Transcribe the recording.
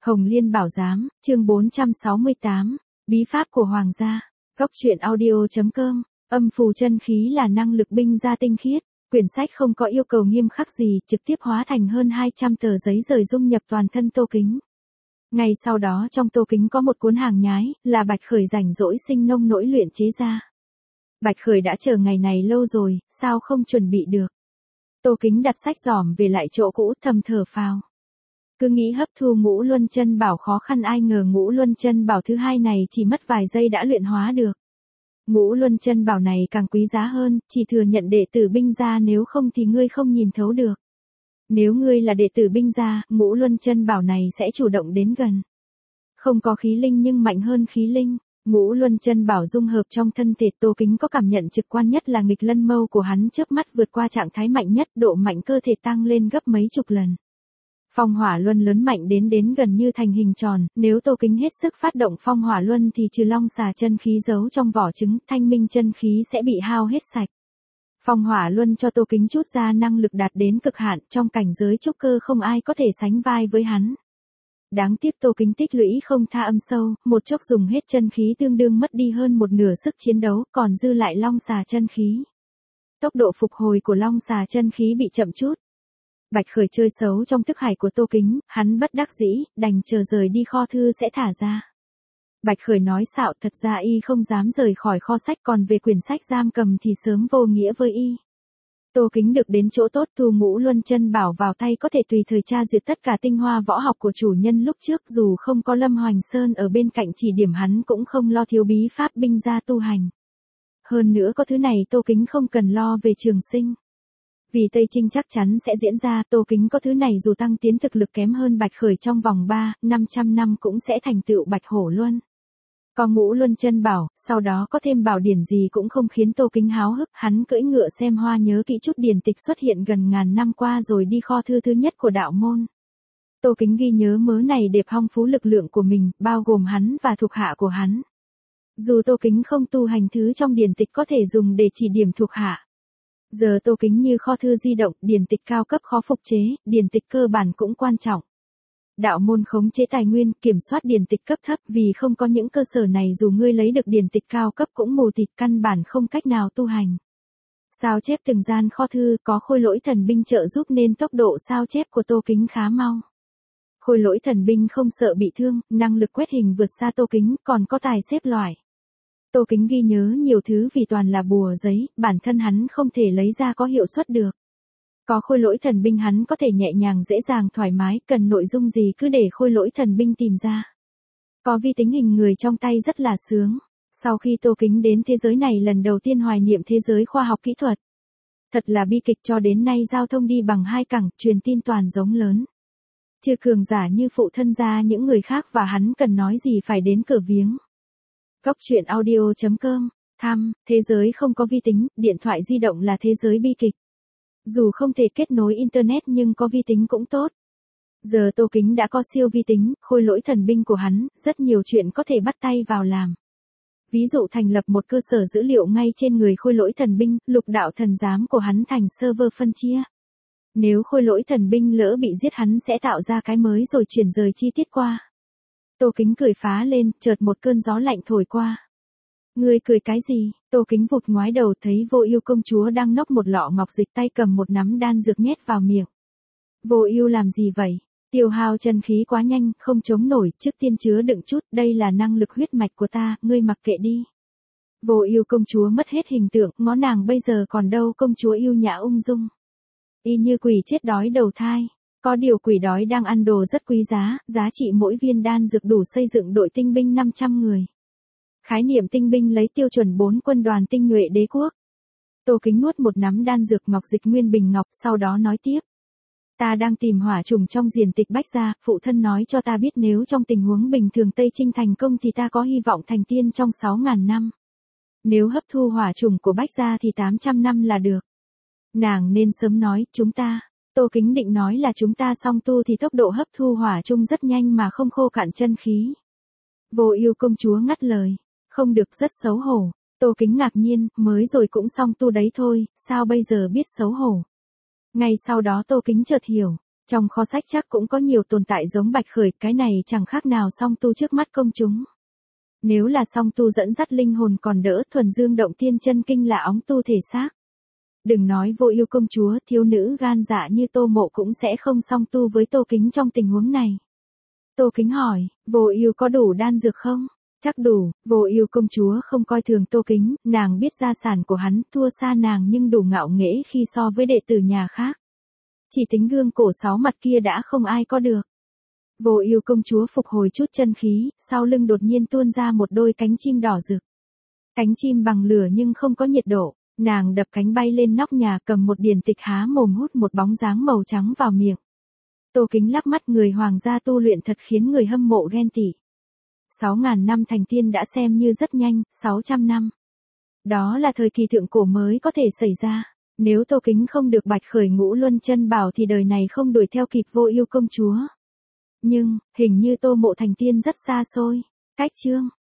Hồng Liên Bảo Giám, chương 468, Bí pháp của Hoàng gia. Góc truyện audio.com. Âm phù chân khí là năng lực binh gia tinh khiết. Quyển sách không có yêu cầu nghiêm khắc gì, trực tiếp hóa thành hơn 200 tờ giấy rời dung nhập toàn thân Tô Kính. Ngày sau đó trong Tô Kính có một cuốn hàng nhái, là Bạch Khởi rảnh rỗi sinh nông nỗi luyện chế ra. Bạch Khởi đã chờ ngày này lâu rồi, sao không chuẩn bị được. Tô Kính đặt sách giỏm về lại chỗ cũ, thầm thở phào. Cứ nghĩ hấp thu Ngũ Luân Chân Bảo khó khăn, ai ngờ Ngũ Luân Chân Bảo thứ hai này chỉ mất vài giây đã luyện hóa được. Ngũ Luân Chân Bảo này càng quý giá hơn, chỉ thừa nhận đệ tử binh gia, nếu không thì ngươi không nhìn thấu được. Nếu ngươi là đệ tử binh gia, Ngũ Luân Chân Bảo này sẽ chủ động đến gần. Không có khí linh nhưng mạnh hơn khí linh. Ngũ Luân Chân Bảo dung hợp trong thân thể Tô Kính có cảm nhận trực quan nhất là nghịch lân mâu của hắn chớp mắt vượt qua trạng thái mạnh nhất, độ mạnh cơ thể tăng lên gấp mấy chục lần. Phong hỏa luân lớn mạnh đến gần như thành hình tròn, nếu Tô Kính hết sức phát động phong hỏa luân thì trừ long xà chân khí giấu trong vỏ trứng, thanh minh chân khí sẽ bị hao hết sạch. Phong hỏa luân cho Tô Kính chút ra năng lực đạt đến cực hạn, trong cảnh giới trúc cơ không ai có thể sánh vai với hắn. Đáng tiếc Tô Kính tích lũy không tha âm sâu, một chốc dùng hết chân khí tương đương mất đi hơn một nửa sức chiến đấu, còn dư lại long xà chân khí. Tốc độ phục hồi của long xà chân khí bị chậm chút. Bạch Khởi chơi xấu trong thức hải của Tô Kính, hắn bất đắc dĩ, đành chờ rời đi kho thư sẽ thả ra. Bạch Khởi nói xạo, thật ra y không dám rời khỏi kho sách, còn về quyển sách giam cầm thì sớm vô nghĩa với y. Tô Kính được đến chỗ tốt, thu Ngũ Luân Chân Bảo vào tay có thể tùy thời tra duyệt tất cả tinh hoa võ học của chủ nhân lúc trước, dù không có Lâm Hoành Sơn ở bên cạnh chỉ điểm hắn cũng không lo thiếu bí pháp binh gia tu hành. Hơn nữa có thứ này Tô Kính không cần lo về trường sinh. Vì Tây Trinh chắc chắn sẽ diễn ra, Tô Kính có thứ này dù tăng tiến thực lực kém hơn Bạch Khởi trong vòng 300-500 năm cũng sẽ thành tựu Bạch Hổ Luân. Có Ngũ Luân Chân Bảo, sau đó có thêm bảo điển gì cũng không khiến Tô Kính háo hức, hắn cưỡi ngựa xem hoa, nhớ kỹ chút điển tịch xuất hiện gần ngàn năm qua rồi đi kho thư thứ nhất của đạo môn. Tô Kính ghi nhớ mớ này để phong phú lực lượng của mình, bao gồm hắn và thuộc hạ của hắn. Dù Tô Kính không tu hành, thứ trong điển tịch có thể dùng để chỉ điểm thuộc hạ. Giờ Tô Kính như kho thư di động, điển tịch cao cấp khó phục chế, điển tịch cơ bản cũng quan trọng. Đạo môn khống chế tài nguyên, kiểm soát điển tịch cấp thấp, vì không có những cơ sở này dù ngươi lấy được điển tịch cao cấp cũng mù tịt, căn bản không cách nào tu hành. Sao chép từng gian kho thư, có Khôi Lỗi Thần Binh trợ giúp nên tốc độ sao chép của Tô Kính khá mau. Khôi Lỗi Thần Binh không sợ bị thương, năng lực quét hình vượt xa Tô Kính, còn có tài xếp loại. Tô Kính ghi nhớ nhiều thứ vì toàn là bùa giấy, bản thân hắn không thể lấy ra có hiệu suất được. Có Khôi Lỗi Thần Binh hắn có thể nhẹ nhàng dễ dàng thoải mái, cần nội dung gì cứ để Khôi Lỗi Thần Binh tìm ra. Có vi tính hình người trong tay rất là sướng. Sau khi Tô Kính đến thế giới này lần đầu tiên hoài niệm thế giới khoa học kỹ thuật. Thật là bi kịch, cho đến nay giao thông đi bằng hai cẳng, truyền tin toàn giống lớn. Chưa cường giả như phụ thân gia những người khác và hắn cần nói gì phải đến cửa viếng. Góc truyện audio.com. Thế giới không có vi tính, điện thoại di động là thế giới bi kịch. Dù không thể kết nối internet nhưng có vi tính cũng tốt. Giờ Tô Kính đã có siêu vi tính, Khôi Lỗi Thần Binh của hắn, rất nhiều chuyện có thể bắt tay vào làm. Ví dụ thành lập một cơ sở dữ liệu ngay trên người Khôi Lỗi Thần Binh, lục đạo thần giám của hắn thành server phân chia. Nếu Khôi Lỗi Thần Binh lỡ bị giết hắn sẽ tạo ra cái mới rồi chuyển rời chi tiết qua. Tô Kính cười phá lên, chợt một cơn gió lạnh thổi qua. Ngươi cười cái gì? Tô Kính vụt ngoái đầu thấy Vô Ưu công chúa đang nốc một lọ ngọc dịch, tay cầm một nắm đan dược nhét vào miệng. Vô Ưu làm gì vậy? Tiêu hao chân khí quá nhanh, không chống nổi, trước tiên chứa đựng chút, đây là năng lực huyết mạch của ta, ngươi mặc kệ đi. Vô Ưu công chúa mất hết hình tượng, ngó nàng bây giờ còn đâu, công chúa yêu nhã ung dung. Y như quỷ chết đói đầu thai. Có điều quỷ đói đang ăn đồ rất quý giá, giá trị mỗi viên đan dược đủ xây dựng đội tinh binh 500 người. Khái niệm tinh binh lấy tiêu chuẩn 4 quân đoàn tinh nhuệ đế quốc. Tô Kính nuốt một nắm đan dược ngọc dịch nguyên bình ngọc, sau đó nói tiếp. Ta đang tìm hỏa trùng trong diển tịch Bách gia, phụ thân nói cho ta biết nếu trong tình huống bình thường Tây Trinh thành công thì ta có hy vọng thành tiên trong 6.000 năm. Nếu hấp thu hỏa trùng của Bách gia thì 800 năm là được. Nàng nên sớm nói, chúng ta. Tô Kính định nói là chúng ta song tu thì tốc độ hấp thu hỏa chung rất nhanh mà không khô cạn chân khí. Vô Ưu công chúa ngắt lời. Không được, rất xấu hổ. Tô Kính ngạc nhiên, mới rồi cũng song tu đấy thôi, sao bây giờ biết xấu hổ. Ngay sau đó Tô Kính chợt hiểu. Trong kho sách chắc cũng có nhiều tồn tại giống Bạch Khởi, cái này chẳng khác nào song tu trước mắt công chúng. Nếu là song tu dẫn dắt linh hồn còn đỡ, thuần dương động tiên chân kinh là óng tu thể xác. Đừng nói Vô Ưu công chúa, thiếu nữ gan dạ như Tô Mộ cũng sẽ không song tu với Tô Kính trong tình huống này. Tô Kính hỏi, Vô Ưu có đủ đan dược không? Chắc đủ. Vô Ưu công chúa không coi thường Tô Kính, nàng biết gia sản của hắn thua xa nàng nhưng đủ ngạo nghễ khi so với đệ tử nhà khác. Chỉ tính gương cổ 6 mặt kia đã không ai có được. Vô Ưu công chúa phục hồi chút chân khí, sau lưng đột nhiên tuôn ra một đôi cánh chim đỏ rực. Cánh chim bằng lửa nhưng không có nhiệt độ, nàng đập cánh bay lên nóc nhà, cầm một điển tịch há mồm hút một bóng dáng màu trắng vào miệng. Tô Kính lắc mắt, người hoàng gia tu luyện thật khiến người hâm mộ ghen tị. 6.000 năm thành tiên đã xem như rất nhanh, 600 năm. Đó là thời kỳ thượng cổ mới có thể xảy ra. Nếu Tô Kính không được Bạch Khởi Ngũ Luân Chân Bảo thì đời này không đuổi theo kịp Vô Ưu công chúa. Nhưng, hình như Tô Mộ thành tiên rất xa xôi. Cách chương